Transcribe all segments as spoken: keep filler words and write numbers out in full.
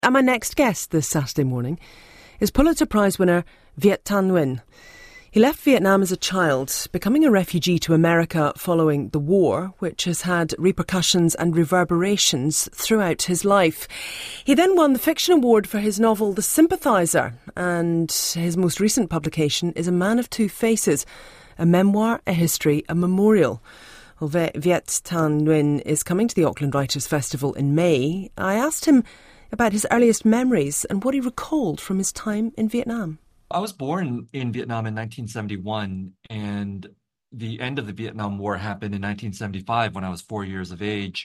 And my next guest this Saturday morning is Pulitzer Prize winner Viet Thanh Nguyen. He left Vietnam as a child, becoming a refugee to America following the war, which has had repercussions and reverberations throughout his life. He then won the Fiction Award for his novel The Sympathizer, and his most recent publication is A Man of Two Faces, a memoir, a history, a memorial. Well, Viet Thanh Nguyen is coming to the Auckland Writers' Festival in May. I asked him about his earliest memories and what he recalled from his time in Vietnam. I was born in Vietnam in nineteen seventy-one, and the end of the Vietnam War happened in nineteen seventy-five when I was four years of age.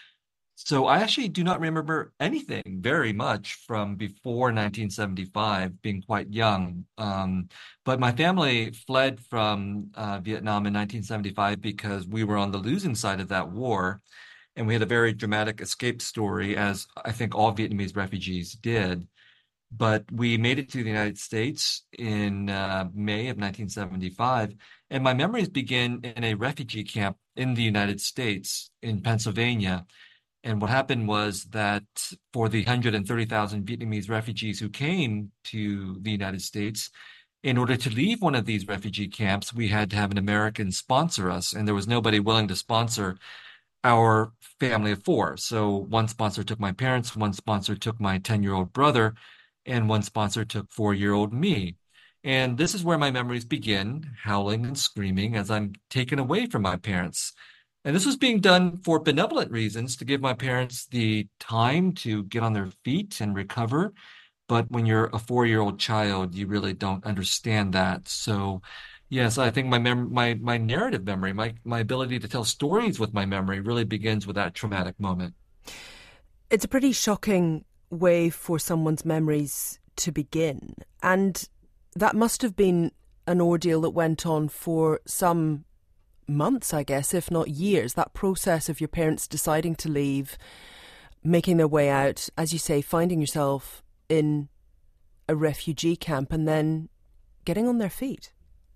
So I actually do not remember anything very much from before nineteen seventy-five, being quite young. Um, but my family fled from uh, Vietnam in nineteen seventy-five because we were on the losing side of that war. And we had a very dramatic escape story, as I think all Vietnamese refugees did. But we made it to the United States in uh, May of nineteen seventy-five. And my memories begin in a refugee camp in the United States in Pennsylvania. And what happened was that for the one hundred thirty thousand Vietnamese refugees who came to the United States, in order to leave one of these refugee camps, we had to have an American sponsor us. And there was nobody willing to sponsor our family of four. So one sponsor took my parents, one sponsor took my ten-year-old brother, and one sponsor took four-year-old me. And this is where my memories begin, howling and screaming as I'm taken away from my parents. And this was being done for benevolent reasons, to give my parents the time to get on their feet and recover. But when you're a four-year-old child, you really don't understand that. So yes, I think my mem my my narrative memory, my my ability to tell stories with my memory really begins with that traumatic moment. It's a pretty shocking way for someone's memories to begin. And that must have been an ordeal that went on for some months, I guess, if not years. That process of your parents deciding to leave, making their way out, as you say, finding yourself in a refugee camp and then getting on their feet.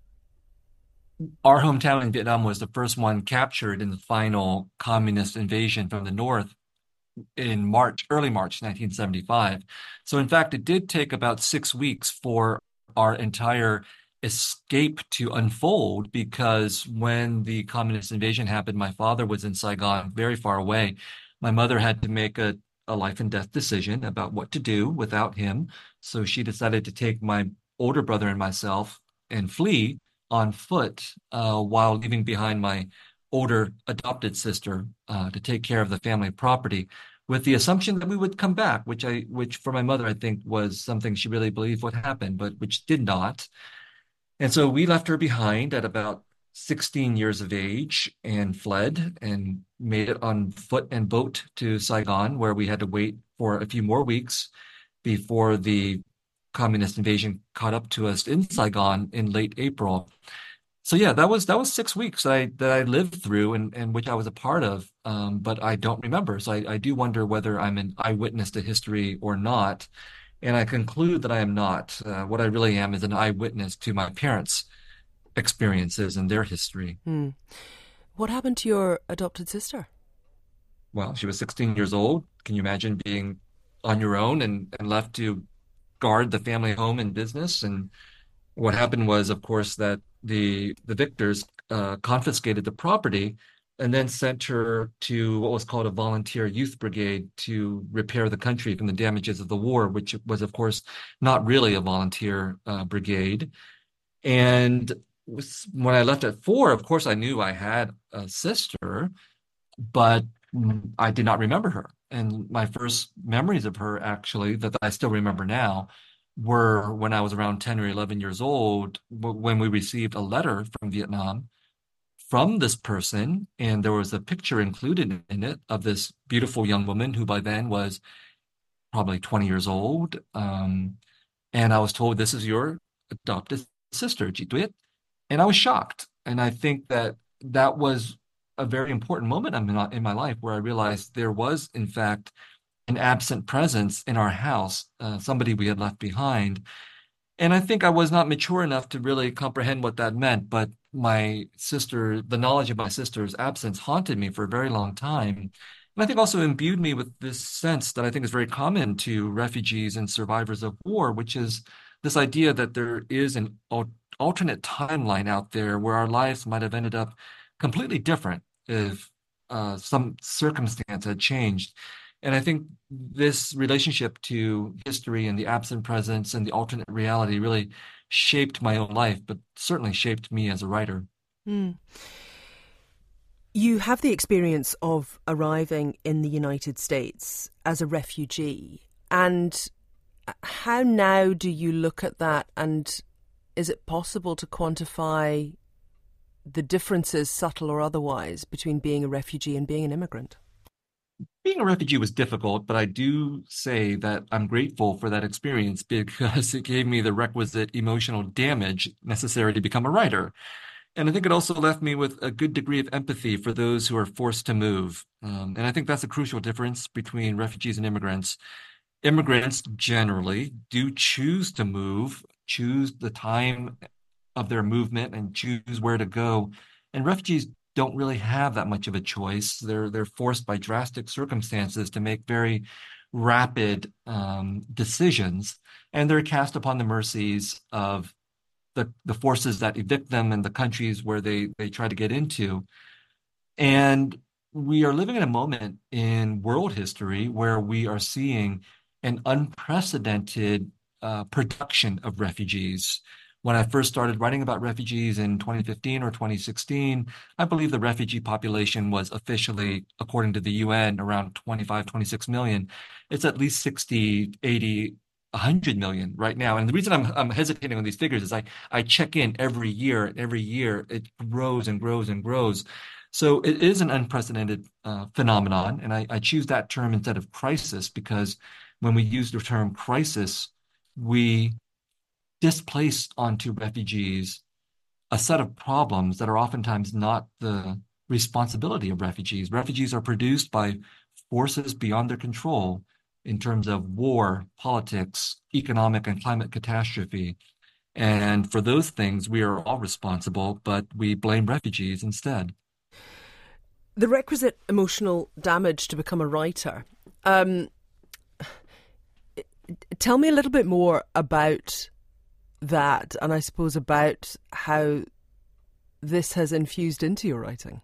Our hometown in Vietnam was the first one captured in the final communist invasion from the north in March, early March nineteen seventy-five. So in fact, it did take about six weeks for our entire escape to unfold, because when the communist invasion happened, my father was in Saigon, very far away. My mother had to make a, a life and death decision about what to do without him. So she decided to take my older brother and myself and flee on foot, uh, while leaving behind my older adopted sister uh, to take care of the family property, with the assumption that we would come back, which I, which for my mother, I think was something she really believed would happen, but which did not. And so we left her behind at about sixteen years of age and fled and made it on foot and boat to Saigon, where we had to wait for a few more weeks before the communist invasion caught up to us in Saigon in late April. So yeah, that was that was six weeks that I that I lived through, and, and which I was a part of, um, but I don't remember. So I, I do wonder whether I'm an eyewitness to history or not. And I conclude that I am not. Uh, what I really am is an eyewitness to my parents' experiences and their history. Hmm. What happened to your adopted sister? Well, she was sixteen years old. Can you imagine being on your own and, and left to guard the family home and business? And what happened was, of course, that the the victors uh, confiscated the property and then sent her to what was called a volunteer youth brigade to repair the country from the damages of the war, which was, of course, not really a volunteer uh, brigade. And when I left at four, of course, I knew I had a sister, but I did not remember her. And my first memories of her, actually, that I still remember now, were when I was around ten or eleven years old, when we received a letter from Vietnam from this person, and there was a picture included in it of this beautiful young woman who by then was probably twenty years old. Um, and I was told, this is your adopted sister, Chị Tuyết. And I was shocked. And I think that that was a very important moment in my, in my life, where I realized there was, in fact, an absent presence in our house, uh, somebody we had left behind. And I think I was not mature enough to really comprehend what that meant. But my sister, the knowledge of my sister's absence haunted me for a very long time. And I think also imbued me with this sense that I think is very common to refugees and survivors of war, which is this idea that there is an al alternate timeline out there where our lives might have ended up completely different if uh, some circumstance had changed. And I think this relationship to history and the absent presence and the alternate reality really shaped my own life, but certainly shaped me as a writer. Mm. You have the experience of arriving in the United States as a refugee. And how now do you look at that? And is it possible to quantify the differences, subtle or otherwise, between being a refugee and being an immigrant? Being a refugee was difficult, but I do say that I'm grateful for that experience because it gave me the requisite emotional damage necessary to become a writer. And I think it also left me with a good degree of empathy for those who are forced to move. Um, and I think that's a crucial difference between refugees and immigrants. Immigrants generally do choose to move, choose the time of their movement, and choose where to go. And refugees don't really have that much of a choice. They're they're forced by drastic circumstances to make very rapid um, decisions, and they're cast upon the mercies of the the forces that evict them and the countries where they they try to get into. And we are living in a moment in world history where we are seeing an unprecedented uh, production of refugees. When I first started writing about refugees in twenty fifteen or twenty sixteen, I believe the refugee population was officially, according to the U N, around twenty-five, twenty-six million. It's at least sixty, eighty, one hundred million right now. And the reason I'm, I'm hesitating on these figures is I, I check in every year, and every year it grows and grows and grows. So it is an unprecedented uh, phenomenon. And I, I choose that term instead of crisis because when we use the term crisis, we displace onto refugees a set of problems that are oftentimes not the responsibility of refugees. Refugees are produced by forces beyond their control in terms of war, politics, economic and climate catastrophe. And for those things, we are all responsible, but we blame refugees instead. The requisite emotional damage to become a writer. Um, tell me a little bit more about that, and I suppose about how this has infused into your writing.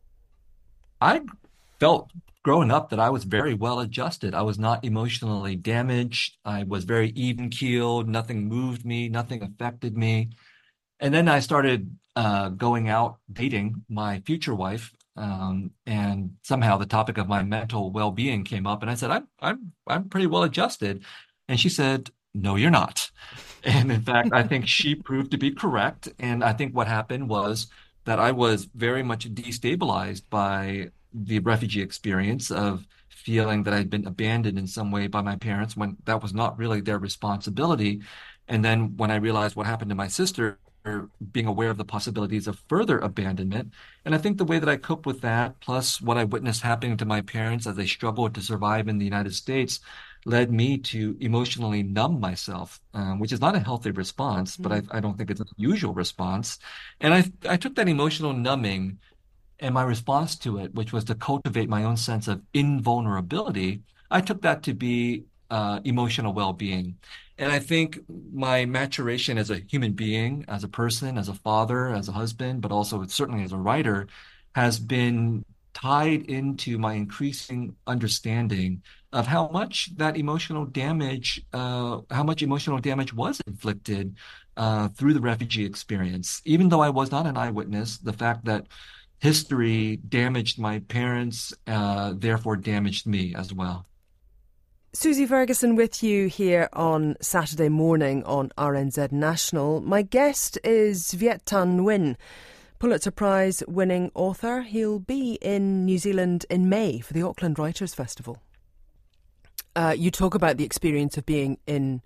I felt growing up that I was very well adjusted. I was not emotionally damaged. I was very even keeled. Nothing moved me. Nothing affected me. And then I started uh, going out dating my future wife. Um, and somehow the topic of my mental well-being came up, and I said, I'm I'm I'm pretty well adjusted. And she said, no, you're not. And in fact, I think she proved to be correct. And I think what happened was that I was very much destabilized by the refugee experience of feeling that I'd been abandoned in some way by my parents when that was not really their responsibility. And then when I realized what happened to my sister, being aware of the possibilities of further abandonment. And I think the way that I cope with that, plus what I witnessed happening to my parents as they struggled to survive in the United States, led me to emotionally numb myself, um, which is not a healthy response, but I, I don't think it's an unusual response. And I, I took that emotional numbing and my response to it, which was to cultivate my own sense of invulnerability, I took that to be uh, emotional well-being. And I think my maturation as a human being, as a person, as a father, as a husband, but also certainly as a writer, has been tied into my increasing understanding of how much that emotional damage, uh, how much emotional damage was inflicted uh, through the refugee experience. Even though I was not an eyewitness, the fact that history damaged my parents, uh, therefore damaged me as well. Susie Ferguson with you here on Saturday morning on R N Z National. My guest is Viet Thanh Nguyen, Pulitzer Prize winning author. He'll be in New Zealand in May for the Auckland Writers' Festival. Uh, you talk about the experience of being in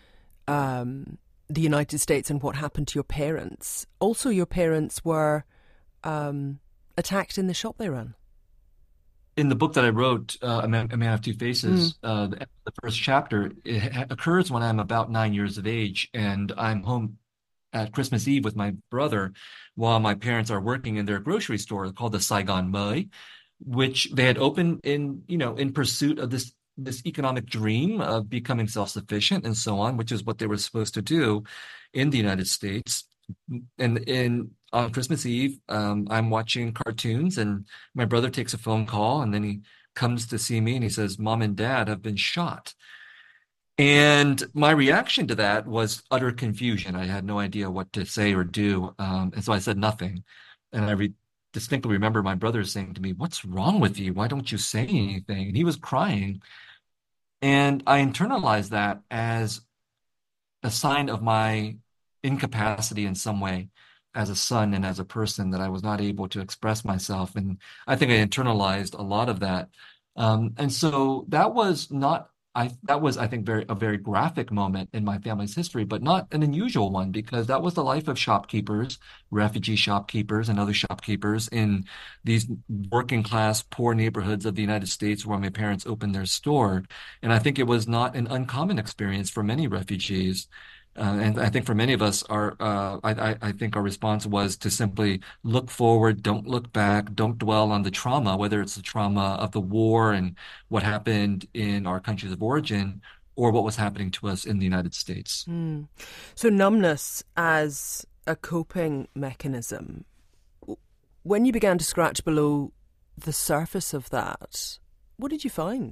um, the United States and what happened to your parents. Also, your parents were um, attacked in the shop they ran. In the book that I wrote, uh, A Man, A Man of Two Faces, mm. uh, the, the first chapter, it occurs when I'm about nine years of age, and I'm home at Christmas Eve with my brother while my parents are working in their grocery store called the Saigon Mui. which they had opened in, you know, in pursuit of this this economic dream of becoming self-sufficient and so on, which is what they were supposed to do in the United States. And in on Christmas Eve, um, I'm watching cartoons, and my brother takes a phone call, and then he comes to see me, and he says, "Mom and Dad have been shot." And my reaction to that was utter confusion. I had no idea what to say or do. Um, and so I said nothing. And I re distinctly remember my brother saying to me, "What's wrong with you? Why don't you say anything?" And he was crying. And I internalized that as a sign of my incapacity in some way as a son and as a person, that I was not able to express myself. And I think I internalized a lot of that. Um, and so that was not, I that was, I think, very a very graphic moment in my family's history, but not an unusual one, because that was the life of shopkeepers, refugee shopkeepers and other shopkeepers in these working class, poor neighborhoods of the United States where my parents opened their store. And I think it was not an uncommon experience for many refugees. Uh, and I think for many of us, our uh, I, I I think our response was to simply look forward, don't look back, don't dwell on the trauma, whether it's the trauma of the war and what happened in our countries of origin, or what was happening to us in the United States. Mm. So numbness as a coping mechanism. When you began to scratch below the surface of that, what did you find?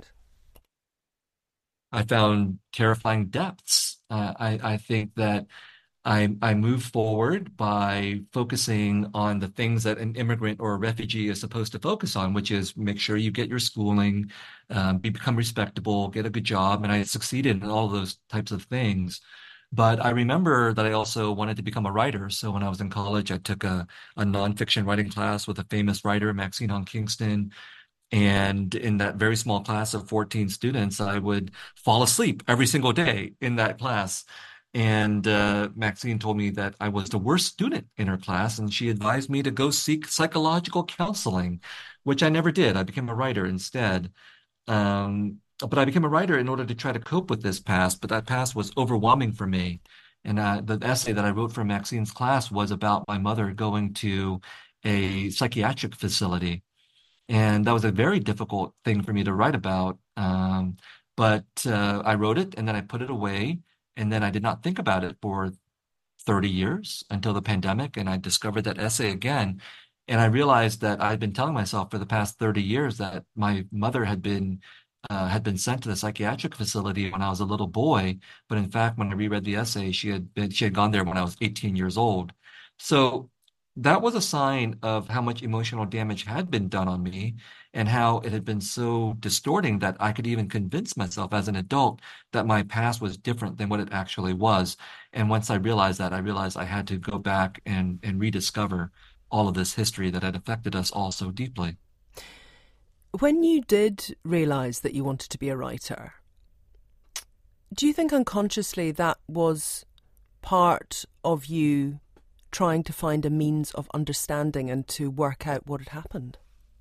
I found terrifying depths. Uh, I I think that I I move forward by focusing on the things that an immigrant or a refugee is supposed to focus on, which is make sure you get your schooling, um, be, become respectable, get a good job, and I succeeded in all those types of things. But I remember that I also wanted to become a writer. So when I was in college, I took a, a nonfiction writing class with a famous writer, Maxine Hong Kingston. And in that very small class of fourteen students, I would fall asleep every single day in that class. And uh, Maxine told me that I was the worst student in her class, and she advised me to go seek psychological counseling, which I never did. I became a writer instead. Um, but I became a writer in order to try to cope with this past, but that past was overwhelming for me. And uh, the essay that I wrote for Maxine's class was about my mother going to a psychiatric facility. And that was a very difficult thing for me to write about. Um, but uh, I wrote it and then I put it away. And then I did not think about it for thirty years until the pandemic. And I discovered that essay again. And I realized that I'd been telling myself for the past thirty years that my mother had been uh, had been sent to the psychiatric facility when I was a little boy. But in fact, when I reread the essay, she had been, she had gone there when I was eighteen years old. So that was a sign of how much emotional damage had been done on me and how it had been so distorting that I could even convince myself as an adult that my past was different than what it actually was. And once I realized that, I realized I had to go back and, and rediscover all of this history that had affected us all so deeply. When you did realise that you wanted to be a writer, do you think unconsciously that was part of you trying to find a means of understanding and to work out what had happened?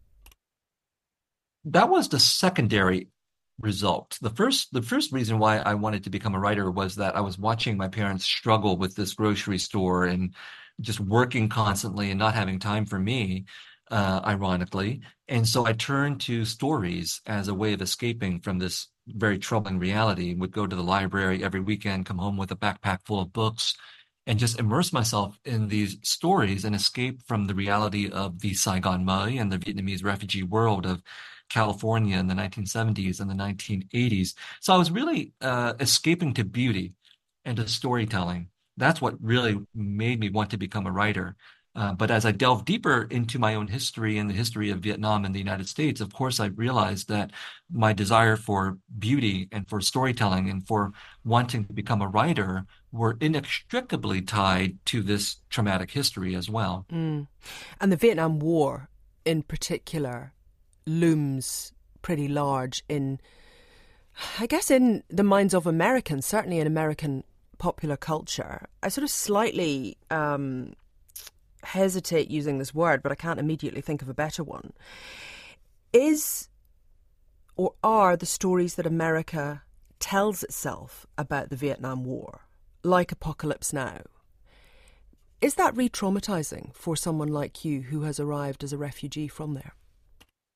That was the secondary result. The first, the first reason why I wanted to become a writer was that I was watching my parents struggle with this grocery store and just working constantly and not having time for me, uh, ironically. And so I turned to stories as a way of escaping from this very troubling reality. Would go to the library every weekend, come home with a backpack full of books, and just immerse myself in these stories and escape from the reality of the Saigon Mui and the Vietnamese refugee world of California in the nineteen seventies and the nineteen eighties. So I was really uh, escaping to beauty and to storytelling. That's what really made me want to become a writer. Uh, but as I delved deeper into my own history and the history of Vietnam and the United States, of course, I realized that my desire for beauty and for storytelling and for wanting to become a writer were inextricably tied to this traumatic history as well. Mm. And the Vietnam War in particular looms pretty large in, I guess, in the minds of Americans, certainly in American popular culture. I sort of slightly um, hesitate using this word, but I can't immediately think of a better one. Is or are the stories that America tells itself about the Vietnam War, like Apocalypse Now, is that re-traumatizing for someone like you who has arrived as a refugee from there?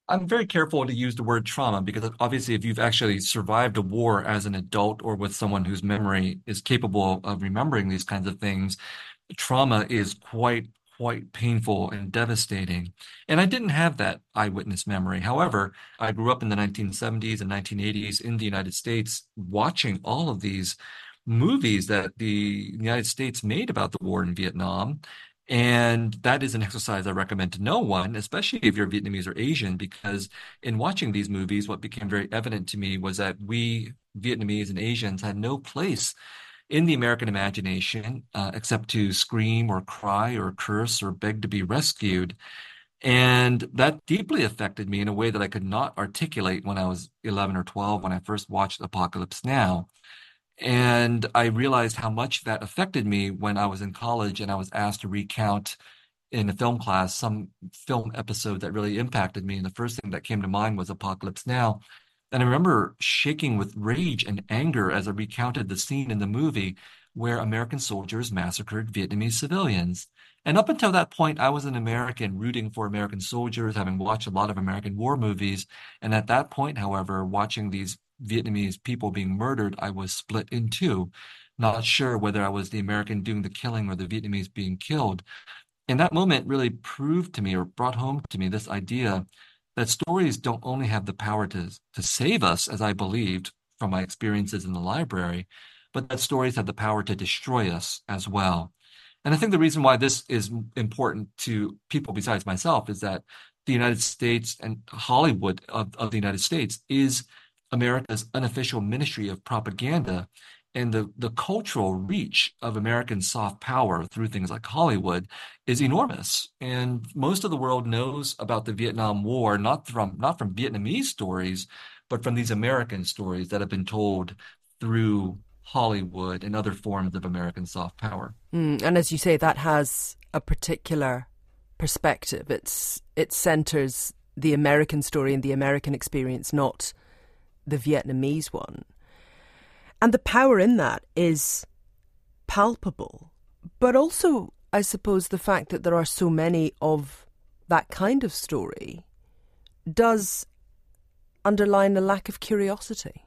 I'm very careful to use the word trauma because obviously, if you've actually survived a war as an adult or with someone whose memory is capable of remembering these kinds of things, trauma is quite, quite painful and devastating. And I didn't have that eyewitness memory. However, I grew up in the nineteen seventies and nineteen eighties in the United States watching all of these movies that the United States made about the war in Vietnam. And that is an exercise I recommend to no one, especially if you're Vietnamese or Asian, because in watching these movies, what became very evident to me was that we Vietnamese and Asians had no place in the American imagination, uh, except to scream or cry or curse or beg to be rescued. And that deeply affected me in a way that I could not articulate when I was eleven or twelve when I first watched Apocalypse Now. And I realized how much that affected me when I was in college and I was asked to recount in a film class some film episode that really impacted me. And the first thing that came to mind was Apocalypse Now. And I remember shaking with rage and anger as I recounted the scene in the movie where American soldiers massacred Vietnamese civilians. And up until that point, I was an American rooting for American soldiers, having watched a lot of American war movies. And at that point, however, watching these Vietnamese people being murdered, I was split in two, not sure whether I was the American doing the killing or the Vietnamese being killed. And that moment really proved to me or brought home to me this idea that stories don't only have the power to, to save us, as I believed from my experiences in the library, but that stories have the power to destroy us as well. And I think the reason why this is important to people besides myself is that the United States and Hollywood of, of the United States is America's unofficial ministry of propaganda. And the, the cultural reach of American soft power through things like Hollywood is enormous. And most of the world knows about the Vietnam War, not from not from Vietnamese stories, but from these American stories that have been told through Hollywood and other forms of American soft power. Mm, and as you say, that has a particular perspective. It's it centers the American story and the American experience, not the Vietnamese one. And the power in that is palpable. But also, I suppose, the fact that there are so many of that kind of story does underline a lack of curiosity.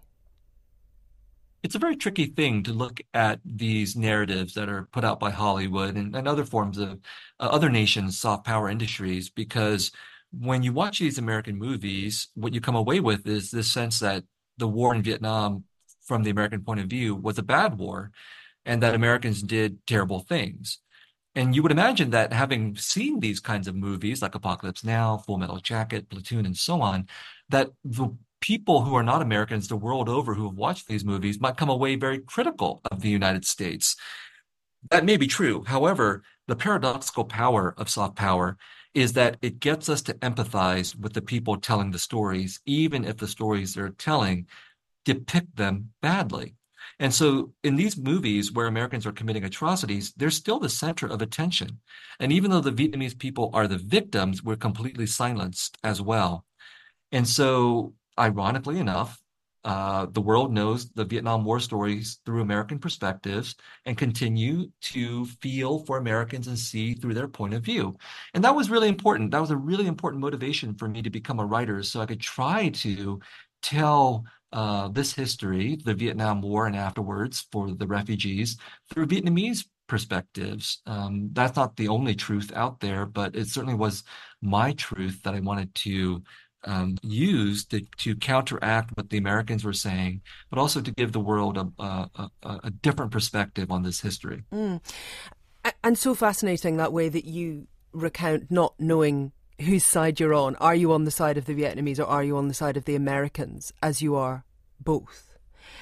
It's a very tricky thing to look at these narratives that are put out by Hollywood and, and other forms of uh, other nations' soft power industries, because when you watch these American movies, what you come away with is this sense that the war in Vietnam, from the American point of view, was a bad war and that Americans did terrible things. And you would imagine that having seen these kinds of movies like Apocalypse Now, Full Metal Jacket, Platoon, and so on, that the people who are not Americans the world over who have watched these movies might come away very critical of the United States. That may be true. However, the paradoxical power of soft power is that it gets us to empathize with the people telling the stories, even if the stories they're telling depict them badly. And so in these movies where Americans are committing atrocities, they're still the center of attention. And even though the Vietnamese people are the victims, we're completely silenced as well. And so, ironically enough, uh, the world knows the Vietnam War stories through American perspectives and continue to feel for Americans and see through their point of view. And that was really important. That was a really important motivation for me to become a writer, so I could try to tell uh, this history, the Vietnam War and afterwards for the refugees, through Vietnamese perspectives. Um, that's not the only truth out there, but it certainly was my truth that I wanted to um, use to, to counteract what the Americans were saying, but also to give the world a, a, a, a different perspective on this history. Mm. And so fascinating that way that you recount not knowing whose side you're on. Are you on the side of the Vietnamese or are you on the side of the Americans, as you are both?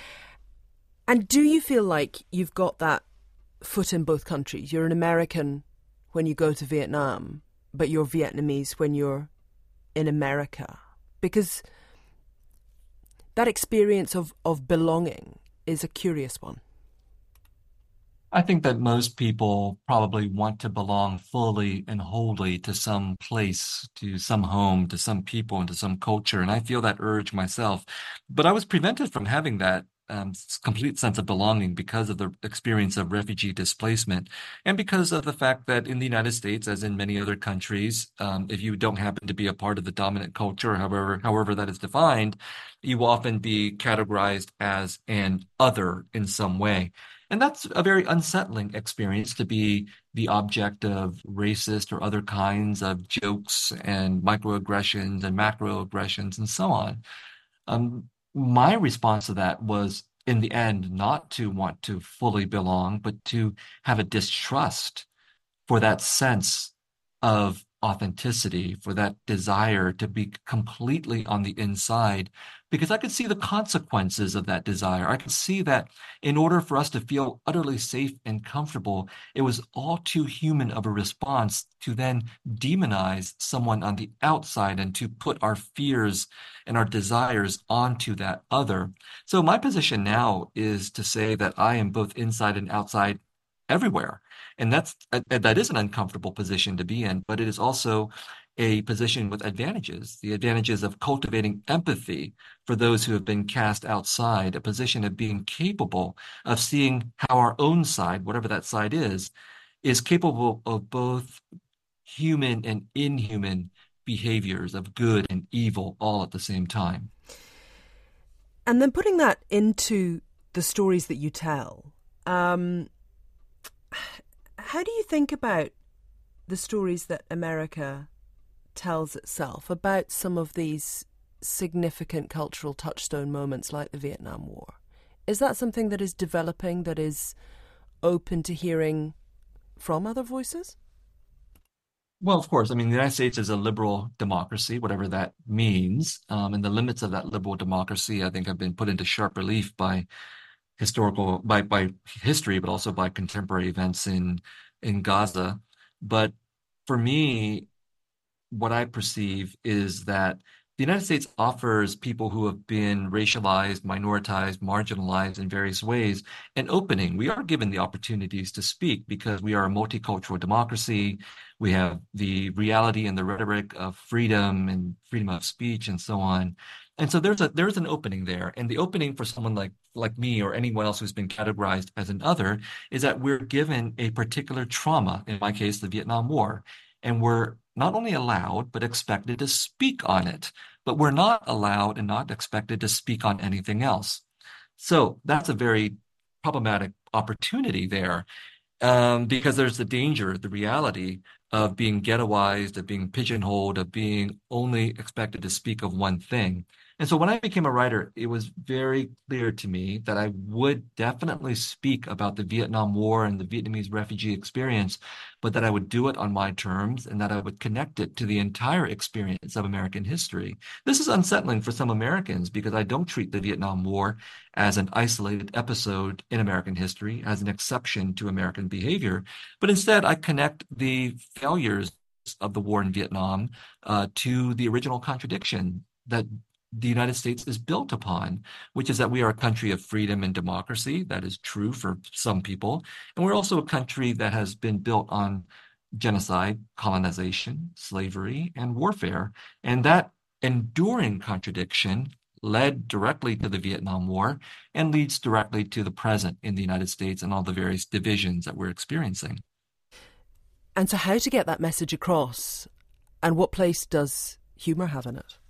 And do you feel like you've got that foot in both countries? You're an American when you go to Vietnam, but you're Vietnamese when you're in America? Because that experience of, of belonging is a curious one. I think that most people probably want to belong fully and wholly to some place, to some home, to some people, and to some culture. And I feel that urge myself. But I was prevented from having that um, complete sense of belonging because of the experience of refugee displacement, and because of the fact that in the United States, as in many other countries, um, if you don't happen to be a part of the dominant culture, however, however that is defined, you will often be categorized as an other in some way. And that's a very unsettling experience to be the object of racist or other kinds of jokes and microaggressions and macroaggressions and so on. Um, my response to that was, in the end, not to want to fully belong, but to have a distrust for that sense of authenticity, for that desire to be completely on the inside, because I could see the consequences of that desire. I could see that in order for us to feel utterly safe and comfortable, it was all too human of a response to then demonize someone on the outside and to put our fears and our desires onto that other. So my position now is to say that I am both inside and outside everywhere. And that's uh, that is an uncomfortable position to be in, but it is also a position with advantages, the advantages of cultivating empathy for those who have been cast outside, a position of being capable of seeing how our own side, whatever that side is, is capable of both human and inhuman behaviors of good and evil all at the same time. And then putting that into the stories that you tell, um, how do you think about the stories that America tells itself about some of these significant cultural touchstone moments like the Vietnam War? Is that something that is developing, that is open to hearing from other voices? Well, of course. I mean, the United States is a liberal democracy, whatever that means. Um, and the limits of that liberal democracy, I think, have been put into sharp relief by historical by by history, but also by contemporary events in in Gaza. But for me, what I perceive is that the United States offers people who have been racialized, minoritized, marginalized in various ways an opening. We are given the opportunities to speak because we are a multicultural democracy. We have the reality and the rhetoric of freedom and freedom of speech and so on. And so there's a there's an opening there. And the opening for someone like like me or anyone else who's been categorized as an other is that we're given a particular trauma, in my case, the Vietnam War. And we're not only allowed, but expected to speak on it. But we're not allowed and not expected to speak on anything else. So that's a very problematic opportunity there, um, because there's the danger, the reality of being ghettoized, of being pigeonholed, of being only expected to speak of one thing. And so when I became a writer, it was very clear to me that I would definitely speak about the Vietnam War and the Vietnamese refugee experience, but that I would do it on my terms and that I would connect it to the entire experience of American history. This is unsettling for some Americans because I don't treat the Vietnam War as an isolated episode in American history, as an exception to American behavior, but instead I connect the failures of the war in Vietnam uh, to the original contradiction that the United States is built upon, which is that we are a country of freedom and democracy. That is true for some people. And we're also a country that has been built on genocide, colonization, slavery, and warfare. And that enduring contradiction led directly to the Vietnam War and leads directly to the present in the United States and all the various divisions that we're experiencing. And so how to get that message across, and what place does humour have in it?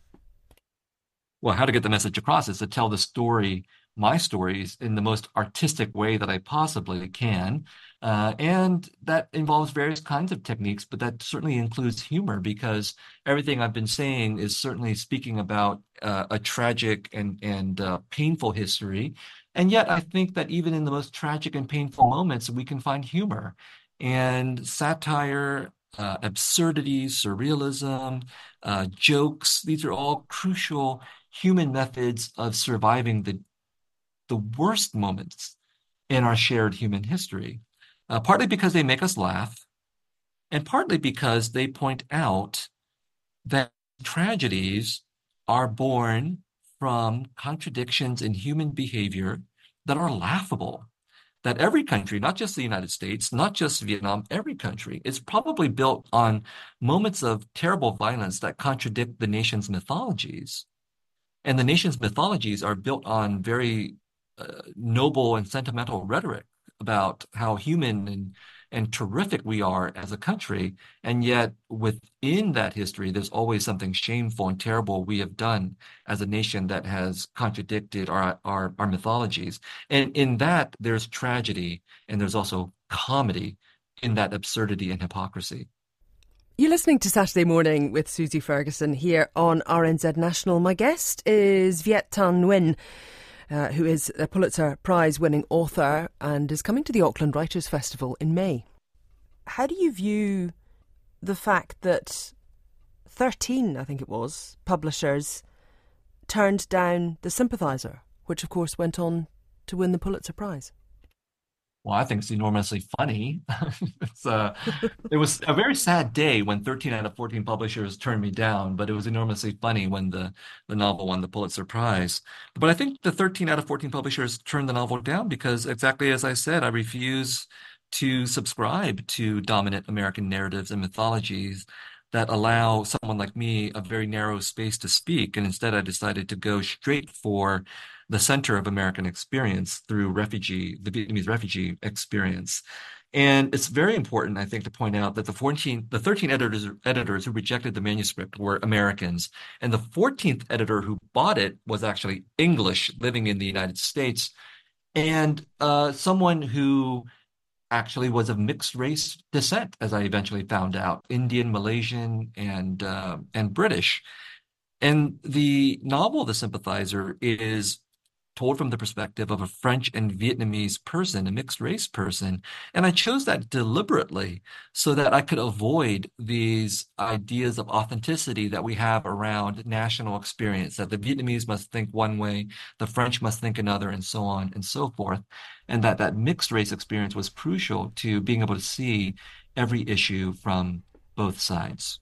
Well, how to get the message across is to tell the story, my stories, in the most artistic way that I possibly can. Uh, and that involves various kinds of techniques, but that certainly includes humor because everything I've been saying is certainly speaking about uh, a tragic and, and uh, painful history. And yet I think that even in the most tragic and painful moments, we can find humor and satire, uh, absurdity, surrealism, uh, jokes. These are all crucial human methods of surviving the the worst moments in our shared human history, uh, partly because they make us laugh, and partly because they point out that tragedies are born from contradictions in human behavior that are laughable. That every country, not just the United States, not just Vietnam, every country is probably built on moments of terrible violence that contradict the nation's mythologies. And the nation's mythologies are built on very uh, noble and sentimental rhetoric about how human and and terrific we are as a country. And yet, within that history, there's always something shameful and terrible we have done as a nation that has contradicted our our, our mythologies. And in that, there's tragedy and there's also comedy in that absurdity and hypocrisy. You're listening to Saturday Morning with Susie Ferguson here on R N Z National. My guest is Viet Thanh Nguyen, uh, who is a Pulitzer Prize-winning author and is coming to the Auckland Writers' Festival in May. How do you view the fact that thirteen, I think it was, publishers turned down The Sympathizer, which of course went on to win the Pulitzer Prize? Well, I think it's enormously funny. It's uh, it was a very sad day when thirteen out of fourteen publishers turned me down, but it was enormously funny when the, the novel won the Pulitzer Prize. But I think the thirteen out of fourteen publishers turned the novel down because, exactly as I said, I refuse to subscribe to dominant American narratives and mythologies that allow someone like me a very narrow space to speak. And instead, I decided to go straight for the center of American experience through refugee, the Vietnamese refugee experience. And it's very important, I think, to point out that the fourteen, the thirteen editors, editors who rejected the manuscript were Americans. And the fourteenth editor who bought it was actually English, living in the United States, and uh, someone who actually was of mixed race descent, as I eventually found out, Indian, Malaysian, and uh, and British. And the novel, The Sympathizer, is told from the perspective of a French and Vietnamese person, a mixed race person. And I chose that deliberately so that I could avoid these ideas of authenticity that we have around national experience, that the Vietnamese must think one way, the French must think another, and so on and so forth. And that that mixed race experience was crucial to being able to see every issue from both sides.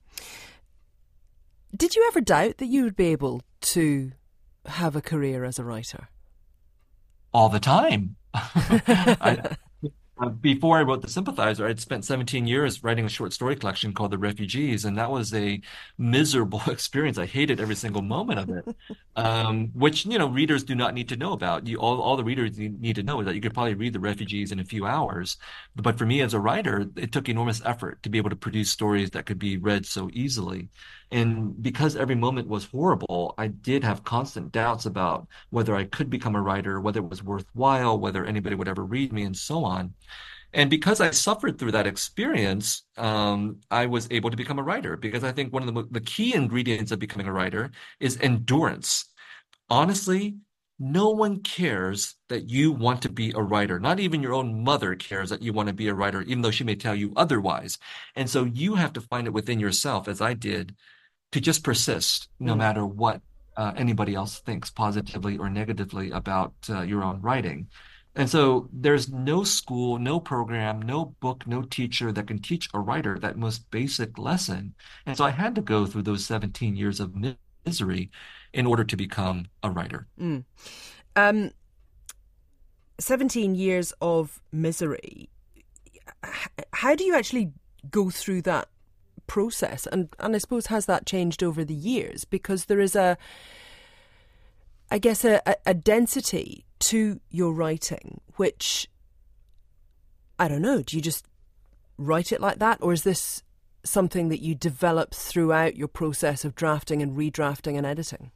Did you ever doubt that you would be able to have a career as a writer? All the time. I, uh, before I wrote The Sympathizer, I'd spent seventeen years writing a short story collection called The Refugees, and that was a miserable experience. I hated every single moment of it, um, which, you know, readers do not need to know about. You, all, all the readers need, need to know is that you could probably read The Refugees in a few hours. But for me as a writer, it took enormous effort to be able to produce stories that could be read so easily. And because every moment was horrible, I did have constant doubts about whether I could become a writer, whether it was worthwhile, whether anybody would ever read me, and so on. And because I suffered through that experience, um, I was able to become a writer because I think one of the, mo- the key ingredients of becoming a writer is endurance. Honestly, no one cares that you want to be a writer. Not even your own mother cares that you want to be a writer, even though she may tell you otherwise. And so you have to find it within yourself, as I did, to just persist no Mm. matter what uh, anybody else thinks positively or negatively about uh, your own writing. And so there's no school, no program, no book, no teacher that can teach a writer that most basic lesson. And so I had to go through those seventeen years of mi- misery in order to become a writer. Mm. Um, seventeen years of misery. H- How do you actually go through that process? And, and I suppose, has that changed over the years? Because there is a, I guess, a, a a density to your writing, which, I don't know, do you just write it like that? Or is this something that you develop throughout your process of drafting and redrafting and editing?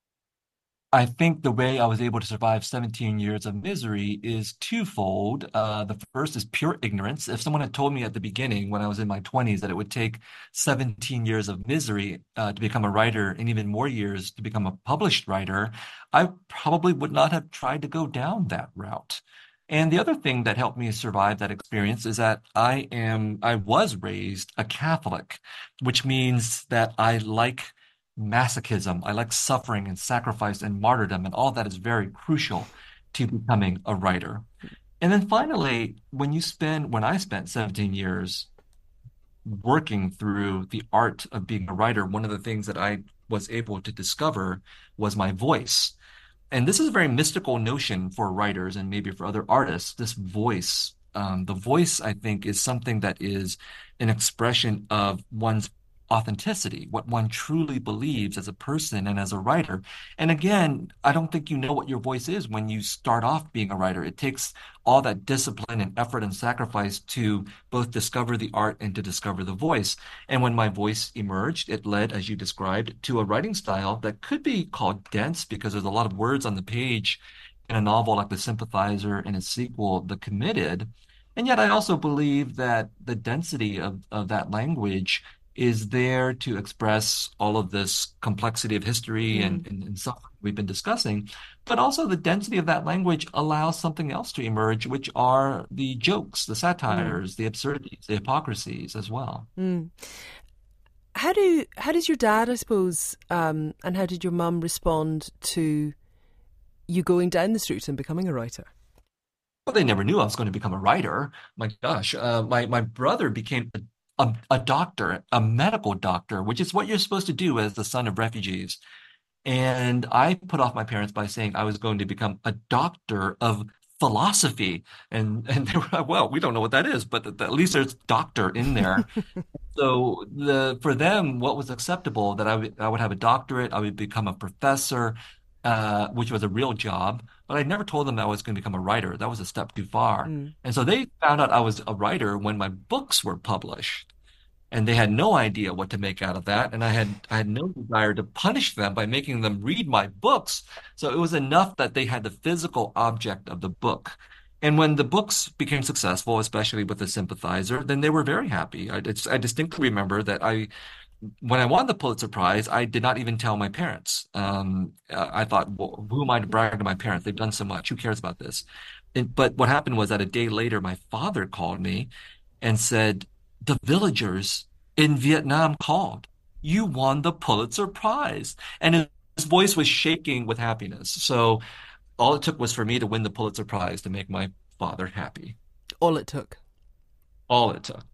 I think the way I was able to survive seventeen years of misery is twofold. Uh, the first is pure ignorance. If someone had told me at the beginning when I was in my twenties that it would take seventeen years of misery uh, to become a writer and even more years to become a published writer, I probably would not have tried to go down that route. And the other thing that helped me survive that experience is that I am, I was raised a Catholic, which means that I like masochism. I like suffering and sacrifice and martyrdom, and all that is very crucial to becoming a writer. And then finally, when you spend, when I spent seventeen years working through the art of being a writer, one of the things that I was able to discover was my voice. And this is a very mystical notion for writers and maybe for other artists, this voice. Um, the voice, I think, is something that is an expression of one's authenticity, what one truly believes as a person and as a writer. And again, I don't think you know what your voice is when you start off being a writer. It takes all that discipline and effort and sacrifice to both discover the art and to discover the voice. And when my voice emerged, it led, as you described, to a writing style that could be called dense because there's a lot of words on the page in a novel like The Sympathizer and its sequel, The Committed. And yet I also believe that the density of, of that language is there to express all of this complexity of history Mm, and, and, and stuff we've been discussing. But also the density of that language allows something else to emerge, which are the jokes, the mm, satires, the absurdities, the hypocrisies as well. mm. How do how does your dad, I suppose, um, and how did your mum respond to you going down this route and becoming a writer? Well, they never knew I was going to become a writer. My gosh, uh, my my brother became a, a, a doctor, a medical doctor, which is what you're supposed to do as the son of refugees. And I put off my parents by saying I was going to become a doctor of philosophy. And and they were like, well, we don't know what that is, but at least there's doctor in there. So the for them, what was acceptable that I would I would have a doctorate, I would become a professor, uh, which was a real job. But I never told them that I was going to become a writer. That was a step too far. Mm. And so they found out I was a writer when my books were published and they had no idea what to make out of that. And I had I had no desire to punish them by making them read my books. So it was enough that they had the physical object of the book. And when the books became successful, especially with the Sympathizer, then they were very happy. I, it's, I distinctly remember that I, when I won the Pulitzer Prize, I did not even tell my parents. Um, uh, I thought, well, who am I to brag to my parents? They've done so much. Who cares about this? And, but what happened was that a day later, my father called me and said, the villagers in Vietnam called. You won the Pulitzer Prize. And his, his voice was shaking with happiness. So all it took was for me to win the Pulitzer Prize to make my father happy. All it took. All it took.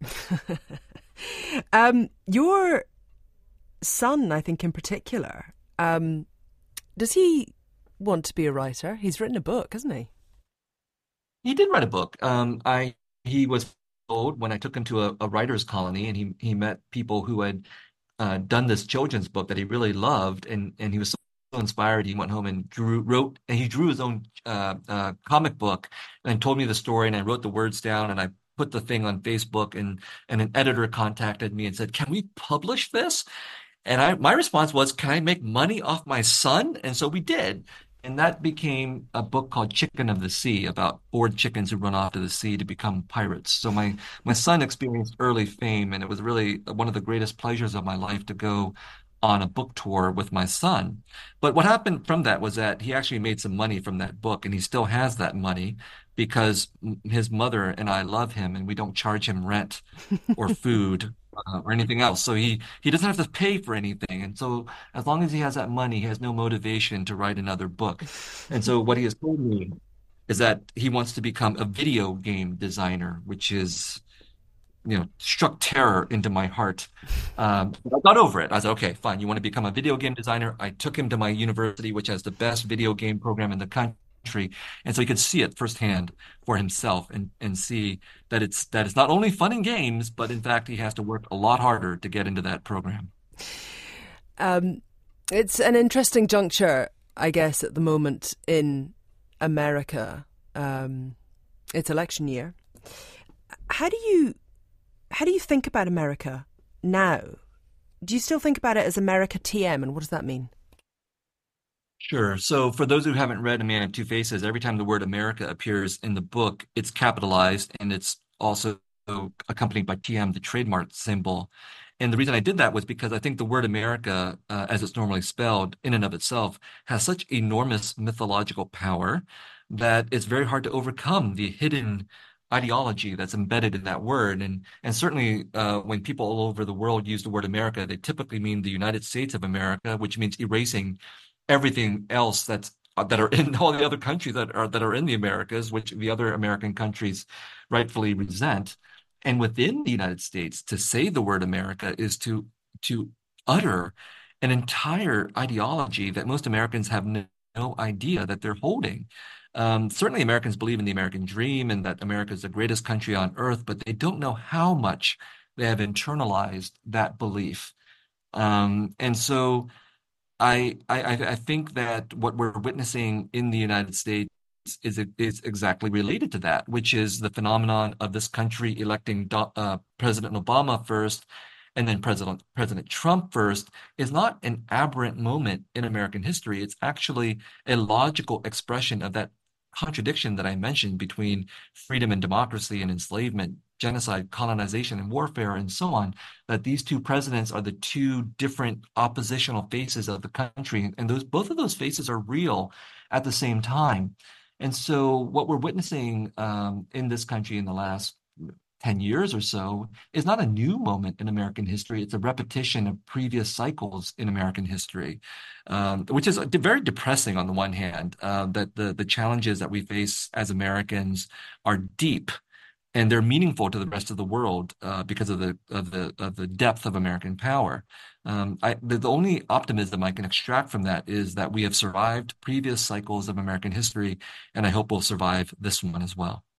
Um, your son, I think in particular, um, does he want to be a writer? He's written a book, hasn't he? He did write a book. Um, I he was old when I took him to a, a writer's colony, and he he met people who had uh, done this children's book that he really loved, and and he was so inspired. He went home and drew, wrote, and he drew his own uh, uh, comic book, and told me the story, and I wrote the words down, and I put the thing on Facebook, and and an editor contacted me and said, "Can we publish this?" And I, my response was, can I make money off my son? And so we did. And that became a book called Chicken of the Sea, about bored chickens who run off to the sea to become pirates. So my my son experienced early fame, and it was really one of the greatest pleasures of my life to go on a book tour with my son. But what happened from that was that he actually made some money from that book, and he still has that money because his mother and I love him, and we don't charge him rent or food uh, or anything else. So he he doesn't have to pay for anything. And so as long as he has that money, he has no motivation to write another book. And so what he has told me is that he wants to become a video game designer, which is, you know, struck terror into my heart. Um, but I got over it. I said, okay, fine. You want to become a video game designer? I took him to my university, which has the best video game program in the country. And so he could see it firsthand for himself and, and see that it's that it's not only fun and games, but in fact, he has to work a lot harder to get into that program. Um, it's an interesting juncture, I guess, at the moment in America. Um, it's election year. How do you how do you think about America now? Do you still think about it as America T M, and what does that mean? Sure. So for those who haven't read A Man of Two Faces, every time the word America appears in the book, it's capitalized and it's also accompanied by T M, the trademark symbol. And the reason I did that was because I think the word America, uh, as it's normally spelled in and of itself, has such enormous mythological power that it's very hard to overcome the hidden ideology that's embedded in that word. And and certainly uh, when people all over the world use the word America, they typically mean the United States of America, which means erasing everything else that's uh, that are in all the other countries that are that are in the Americas, which the other American countries rightfully resent. And within the United States, to say the word America is to to utter an entire ideology that most Americans have no, no idea that they're holding. Um, certainly, Americans believe in the American dream and that America is the greatest country on earth, but they don't know how much they have internalized that belief. Um, and so I, I I think that what we're witnessing in the United States is is exactly related to that, which is the phenomenon of this country electing Do uh, President Obama first, and then President President Trump first, is not an aberrant moment in American history. It's actually a logical expression of that contradiction that I mentioned between freedom and democracy and enslavement, genocide, colonization, and warfare, and so on, that these two presidents are the two different oppositional faces of the country, and those both of those faces are real at the same time. And so, what we're witnessing um, in this country in the last ten years or so is not a new moment in American history. It's a repetition of previous cycles in American history, um, which is very depressing on the one hand, uh, that the, the challenges that we face as Americans are deep and they're meaningful to the rest of the world uh, because of the of the of the depth of American power. Um, I, the, the only optimism I can extract from that is that we have survived previous cycles of American history, and I hope we'll survive this one as well.